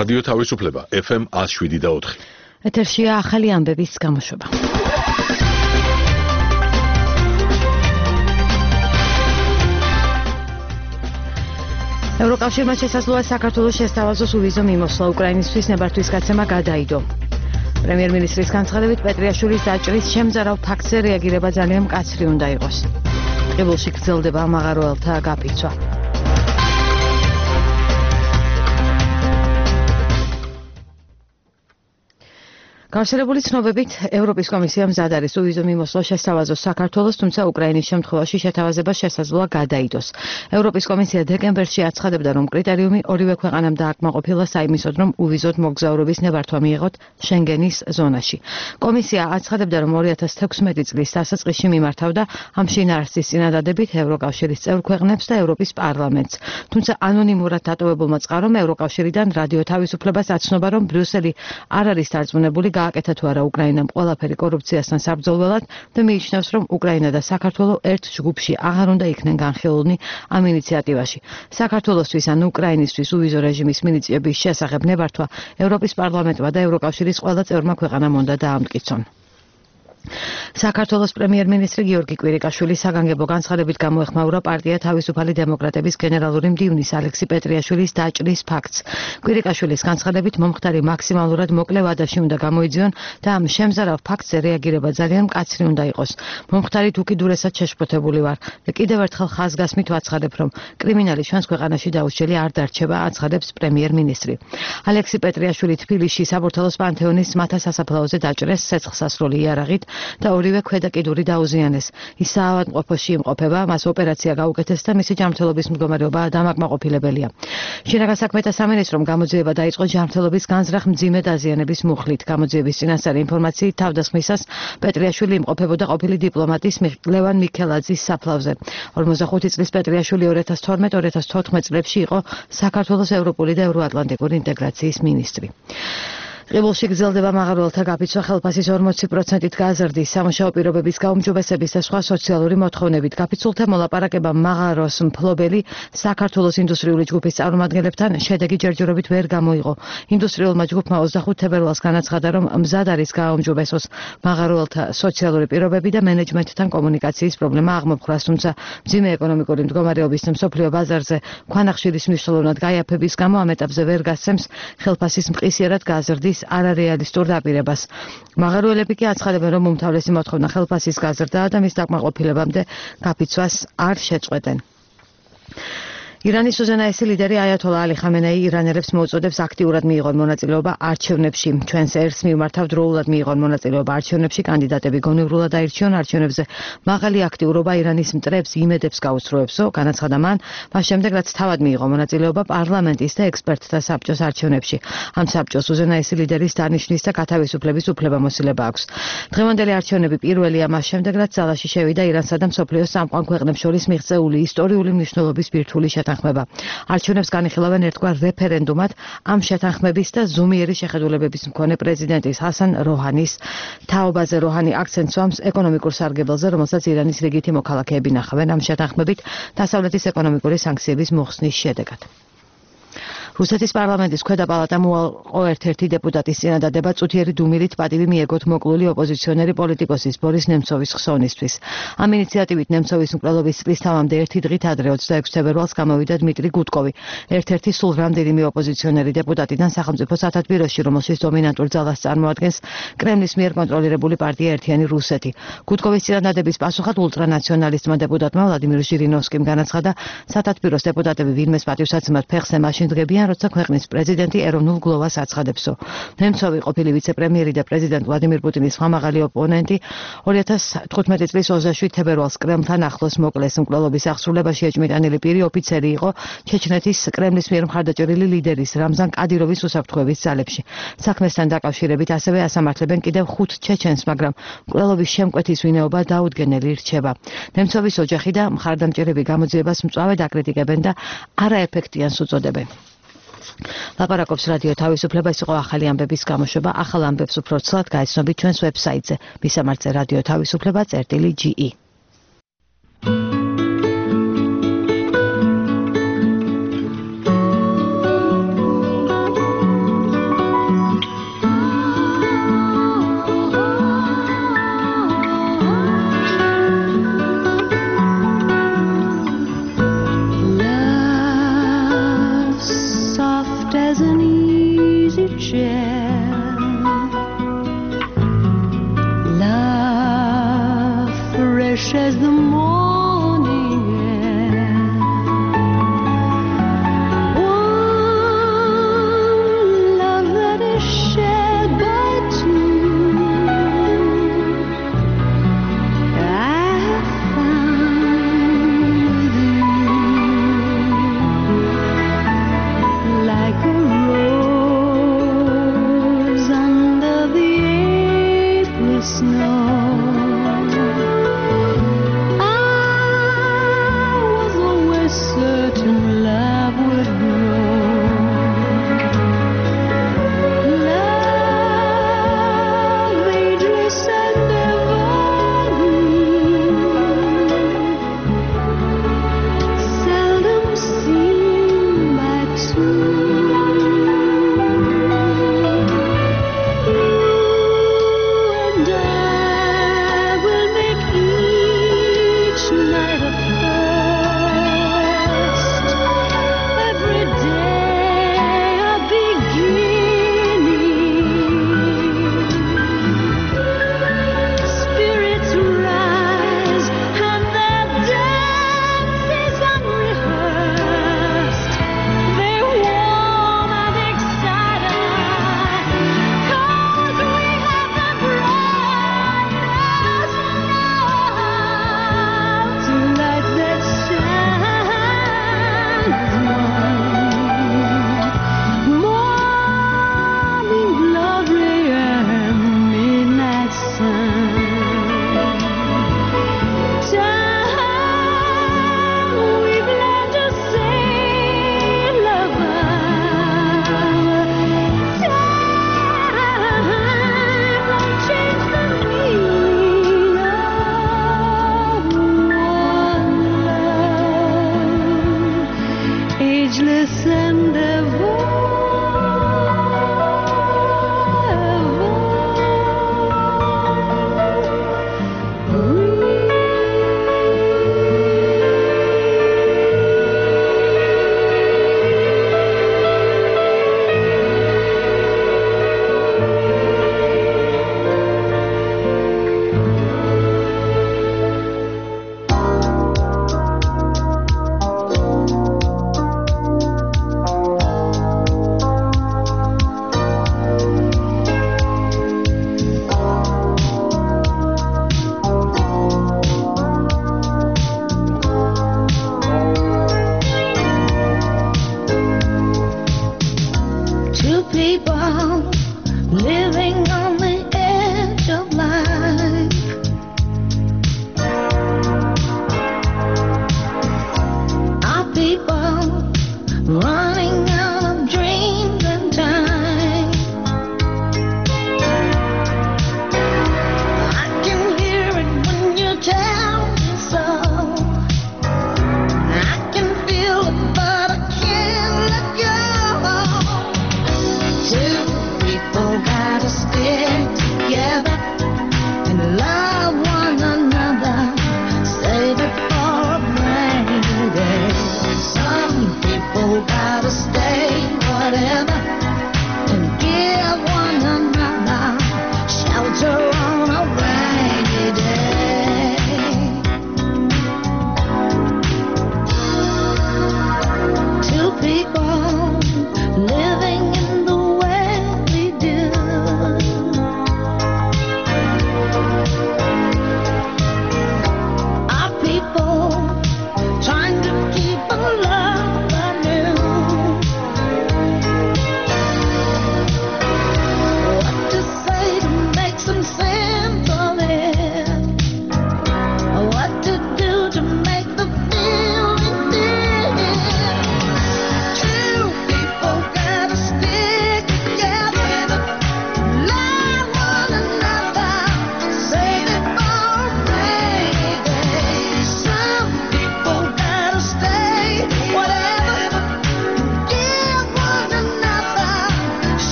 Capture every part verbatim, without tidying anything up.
რადიო თავისუფლება ეფ ემ ათს შვიდი და ოთხი. ეთერშია ახალი ამბების გამოშვება. ევროკავშირმა შესაძლოა საქართველოს შესთავაზოს უვიზო მიმოსვლა უკრაინისთვის ნებართვის გაცემა გადაიდო. პრემიერ-მინისტრის განცხადებით პეტრიაშვილის დაჭრის შემზარავ ფაქტზე რეაგირება ძალიან მკაცრი უნდა იყოს. ყიბულში გრძელდება მაღაროელთა გაფიცვა. გავრცელებული ცნობებით ევროპის კომისია მზად არის უვიზო მიმოსვლა შესთავაზოს საქართველოს, თუმცა უკრაინის შემთხვევაში შეთავაზება შესაძლოა გადაიდოს. ევროპის კომისია დეკემბერში აცხადებდა, რომ კრიტერიუმი ორივე ქვეყანამ დააკმაყოფილა საიმისოდ, რომ უვიზოდ მოგზაურობის ნებართვა მიიღოთ შენგენის ზონაში. კომისია აცხადებდა, რომ ორი ათას თექვსმეტი წლის დასაწყისში მიმართავდა ამ შინაარსის წინადადებით ევროკავშირის წევრ ქვეყნებს და ევროპის პარლამენტს. თუმცა ანონიმურად დატოვებულმა წყარომ ევროკავშირიდან რადიო თავისუფლებას აცნობა, რომ ბრიუსელი არ არის დარწმუნებული გააკეთა თუ არა უკრაინამ ყველაფერი კორუფციასთან საბრძოლველად და მიიჩნევს, რომ უკრაინა და საქართველო ერთ ჯგუფში აღარ უნდა იქნენ განხილულნი ამ ინიციატივაში. საქართველოსთვის ან უკრაინისთვის უვიზო რეჟიმის მინიჭების შესახებ ნებართვა ევროპის პარლამენტმა და ევროკავშირის ყველა წევრმა ქვეყანამ უნდა დაამტკიცონ. საქართველოს პრემიერ-მინისტრი გიორგი კვირიკაშვილი საგანგებო განცხადებით გამოეხმაურა პარტია თავისუფალი დემოკრატების გენერალური მდივნის ალექსი პეტრიაშვილის დაჭრის ფაქტს. კვირიკაშვილის განცხადებით მომხდარი მაქსიმალურად მოკლე ვადაში უნდა გამოიძიონ და ამ შემზარავ ფაქტზე რეაგირება ძალიან მკაცრი უნდა იყოს. მომხდარით უკიდურესად შეშფოთებული ვარ და კიდევ ერთხელ ხაზგასმით ვაცხადებ, რომ კრიმინალი ჩვენს ქვეყანაში დაუჩელი არ დარჩება, აცხადებს პრემიერ-მინისტრი. ალექსი პეტრიაშვილი თბილისში საბურთალოს პანთეონის მთა სასაფლაოზე დაჭრეს ცეცხლსასროლი იარაღით და ორივე ქვედა კიდური დაუზიანეს. ის საავადმყოფოში იმყოფება, მას ოპერაცია გაუკეთეს და მისი ჯანმრთელობის მდგომარეობა დამაკმაყოფილებელია. შინაგან საქმეთა სამინისტრომ გამოძიება დაიწყო ჯანმრთელობის განზრახ მძიმე დაზიანების მუხლით. გამოძიების წინასწარი ინფორმაციით თავდასხმისას პეტრიაშვილი იმყოფებოდა ყოფილი დიპლომატის ლევან მიქელაძის საფლავზე. ორმოცდახუთი წლის პეტრიაშვილი ორი ათას თორმეტ ორი ათას თოთხმეტ წლებში იყო საქართველოს ევროპული და ევროატლანტიკური ინტეგრაციის მინისტრი. ყიბულში გრძელდება მაღაროელთა გაფიცვა ხელფასის ორმოცი პროცენტით გაზრდის, სამუშაო პირობების გაუმჯობესების და სხვა სოციალური მოთხოვნებით. გაფიცულთა მოლაპარაკება მაღაროს მფლობელი საქართველოს ინდუსტრიული ჯგუფის წარმომადგენლებთან შედეგი ჯერჯერობით ვერ გამოიღო. ინდუსტრიულმა ჯგუფმა ოცდახუთ თებერვალს განაცხადა, რომ მზად არის გააუმჯობესოს მაღაროელთა სოციალური პირობები და მენეჯმენტთან კომუნიკაციის პრობლემა აღმოფხვრას, თუმცა მძიმე ეკონომიკური მდგომარეობის მსოფლიო ბაზარზე ქვანახშირის მნიშვნელოვნად გაიაფების გამო ამ ეტაპზე ვერ გასცემს ხელფასის მყისიერად გაზრდის არარეალისტურ დაპირებას. მაღაროელები კი აცხადებენ, რომ უმთავრესი მოთხოვნა ხელფასის გაზრდაა და მის დაკმაყოფილებამდე გაფიცვას არ შეწყვეტენ. ირანის უზენაესი ლიდერი აიათოლა ალი ხამენეი ირანელებს მოუწოდებს აქტიურად მიიღონ მონაწილეობა არჩევნებში. ჩვენს ერს მიმართავ დროულად მიიღონ მონაწილეობა არჩევნებში, კანდიდატები გონივრულად აირჩიონ, არჩევნებზე მაღალი აქტიურობა ირანის მტრებს იმედებს გაუსწროებსო, განაცხადა მან, მას შემდეგ რაც თავად მიიღო მონაწილეობა პარლამენტის და ექსპერტთა საბჭოს არჩევნებში. ამ საბჭოს უზენაესი ლიდერის დანიშვნის და გათავისუფლების უფლებამოსილება აქვს. დღევანდელი არჩევნები პირველია მას შემდეგ, რაც ძალაში შევიდა ირანსა და მსოფლიოს სამყარო ქვეყნებს შორის მიღწეული ისტორიული მნიშვნელობის ბირთვული შეთანხმება. არჩევნებს განიხილავენ ერთგვარ რეფერენდუმად ამ შეთანხმების და ზომიერი შეხედულებების მქონე პრეზიდენტის ჰასან როჰანის თაობაზე. როჰანი აქცენტს უსვამს ეკონომიკურ სარგებელზე, რომელსაც ირანის რიგითი მოქალაქეები ნახავენ ამ შეთანხმებით დასავლეთის ეკონომიკური სანქციების მოხსნის შედეგად. რუსეთის პარლამენტის ქვედა პალატამ უარყო ერთ-ერთი დეპუტატის წინადადება წუთიერი დუმილით პატივი მიეგოთ მოკლული ოპოზიციონერი პოლიტიკოსის ბორის ნემცოვის ხსოვნისთვის. ამ ინიციატივით ნემცოვის მკვლელობის წლის თავამდე ერთი დღით ადრე ოცდაექვსი თებერვალს გამოვიდა დმიტრი გუდკოვი, ერთ-ერთი სულ რამდენიმე ოპოზიციონერი დეპუტატიდან სახელმწიფო სათათბიროში, რომელშიც დომინანტურ ძალას წარმოადგენს კრემლის მიერ კონტროლირებული პარტია ერთიანი რუსეთი. გუდკოვის წინადადების პასუხად ულტრანაციონალისტმა დეპუტატმა ვლადიმირ ჟირინოვსკიმ განაცხადა, სათათბიროს დეპუტატები ვინმეს პატივსაცემად ფეხზე მაშინ დგებიან, როცა ქვეყნის პრეზიდენტი ეროვნულ გლოვას აცხადებსო. ნემცოვი ყოფილი ვიცე-პრემიერი და პრეზიდენტ ვლადიმირ პუტინის ხმამაღალი ოპონენტი ორი ათას თხუთმეტი წლის ოცდაშვიდ თებერვალს კრემლთან ახლოს მოკლეს. მკვლელობის აღსრულებაში ეჭმიტანილი პირი ოფიცერი იყო ჩეჩნეთის კრემლის მიერ მხარდაჭერილი ლიდერის რამზან კადიროვის უსაფრთხოების ძალებში. საქმესთან დაკავშირებით ასევე ასამართლებენ კიდევ ხუთ ჩეჩენს, მაგრამ მკვლელობის შემკვეთის ვინაობა დაუდგენელი რჩება. ნემცოვის ოჯახი და მხარდამჭერები გამოძიებას მწვავედ აკრიტიკებენ და არაეფექტიანს უწოდებენ. ლაპარაკობს რადიო თავისუფლება, ეს იყო ახალი ამბების გამოშვება. ახალ ამბებს უფრო ცლად გაიცნობით ჩვენს ვებსაიტზე მისამართზე რადიო თავისუფლება წერტილი ჯი ი. as the morning air. One love that is shared by two. I have found with you, like a rose under the April snow. I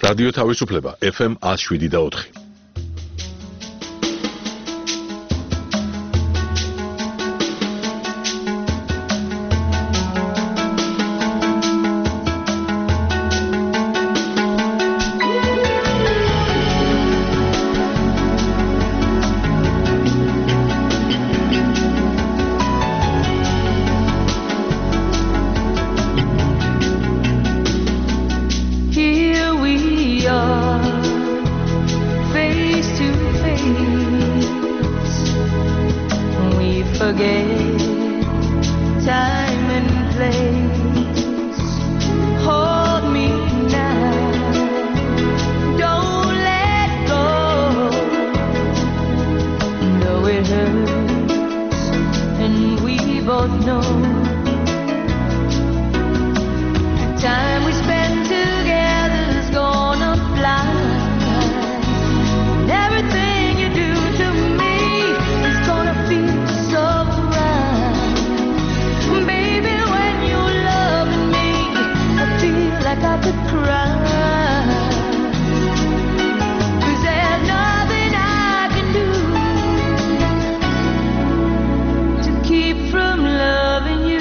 რადიო თავისუფლება ეფ ემ one oh seven და four. From loving you.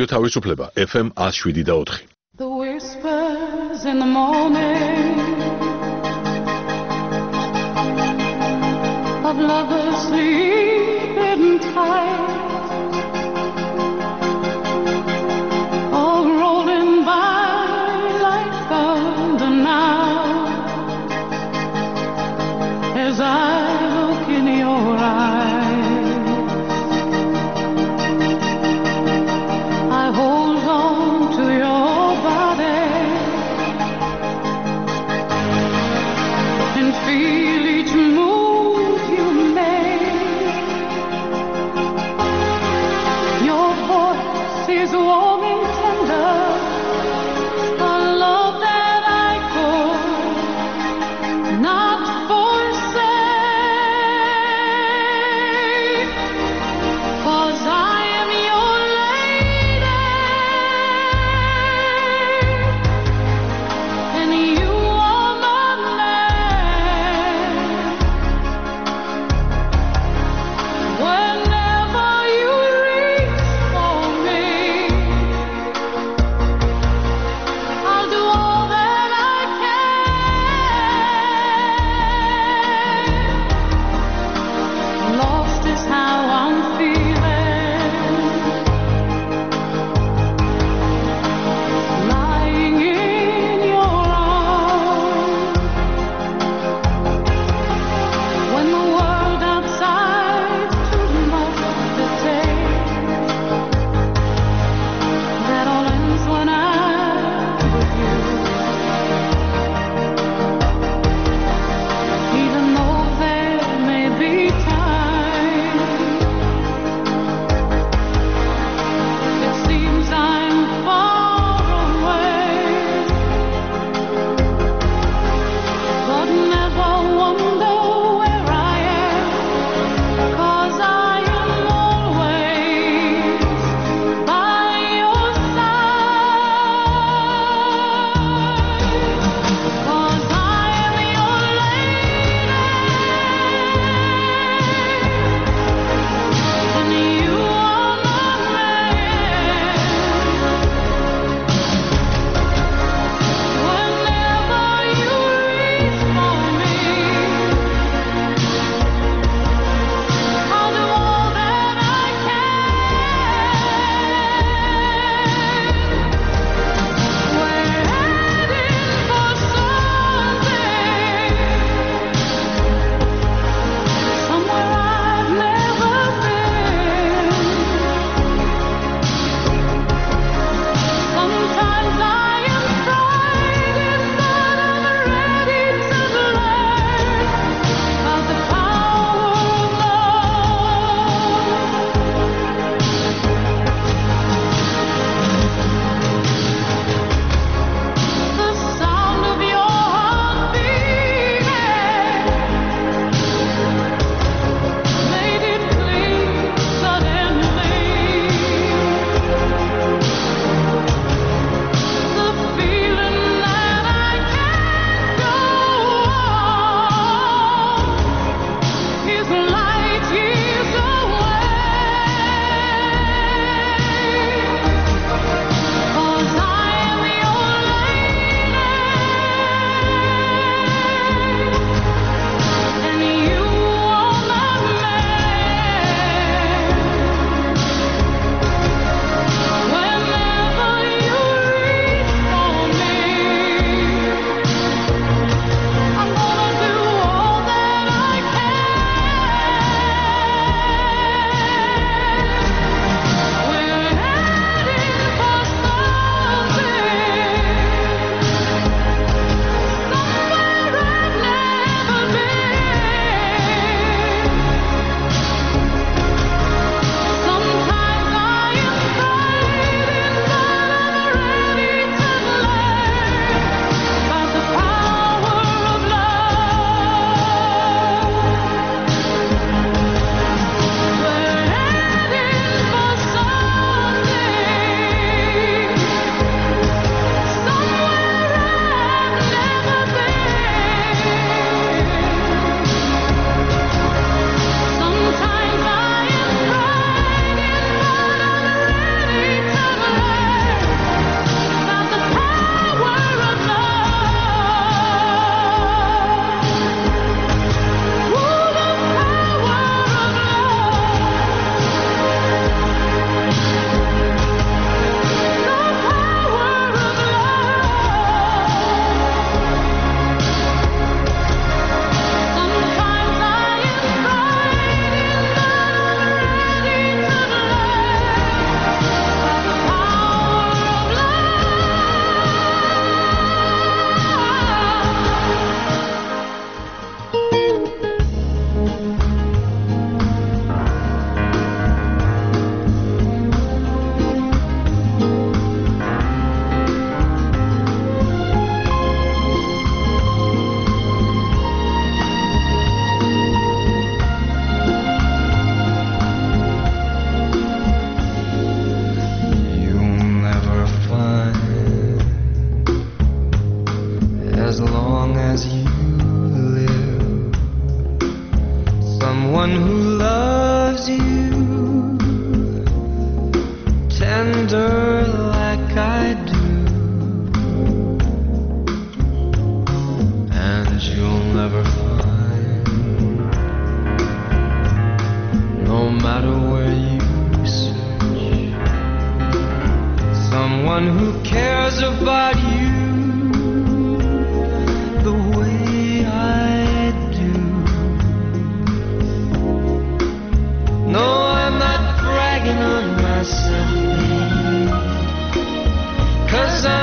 რადიო თავისუფლება F M one oh seven point four. The whispers in the morning of lovers sleeping tight, all rolling by like thunder now, as I look in your eyes. I hold on to your body and feel each move you make.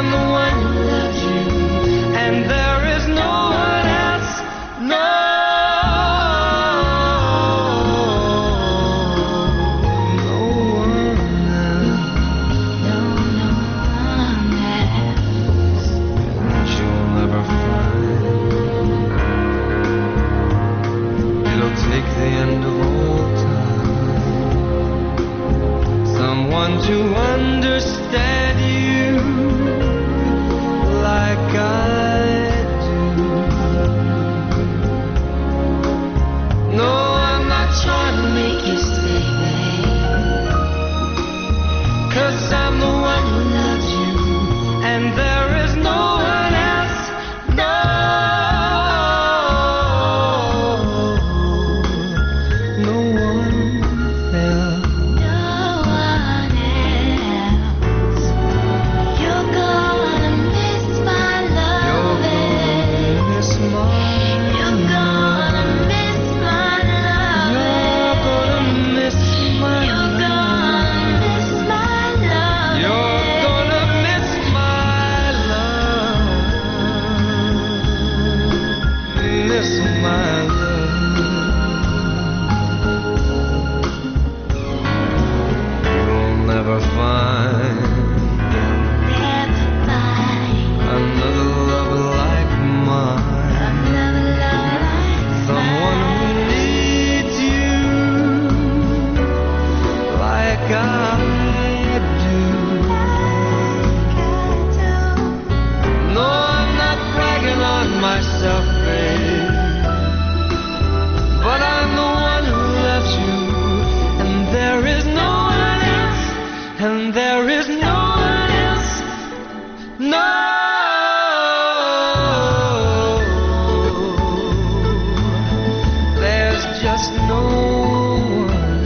I'm the one who loves you, and there is no one else. No, no one else. No, no one else. That you'll never find. It'll take the end of all time, someone to understand you like I do. No, I'm not trying to make you stay, babe, 'cause I'm the one who loves you, and there is no one else. No, no one else. No one else. You're gonna miss my loving. Miss my You're gonna miss my loving. You're gonna miss my You're gonna miss my loving. You're gonna miss my love. Miss my love. You'll never find Never find another love like mine. another love like Someone who needs you like I do. No, I'm not bragging on myself, babe, but I'm the one who loves you, and there is no one else, and there is no one else. No, there's just no one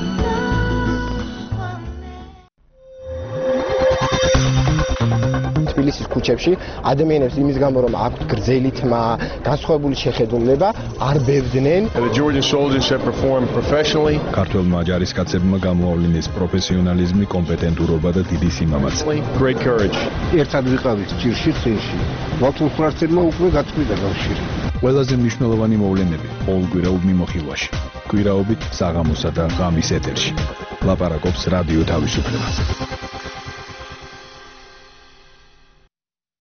else. თბილისის ქუჩებში ადამიანებს იმის გამო რომ აქვთ გრძელი თმა, განსხვავებული შეხედულება, არ ბევდნენ. The Georgian soldiers have performed professionally. ქართველმა ჯარისკაცებმა გამოავლინეს პროფესიონალიზმი, კომპეტენტურობა და დიდი სიმამაცე. Great courage. ერთად ვიყავით ჭირში წინში. ბათუმ ხურაცელმა უკვე გაწყვიტა კავშირი. ყველაზე მნიშვნელოვანი მოვლენები ყოველ კვირაობ მიმოხილვაში. კვირაობით საღამოსა და ღამის ეთერში. ლაპარაკობს რადიო თავისუფლება.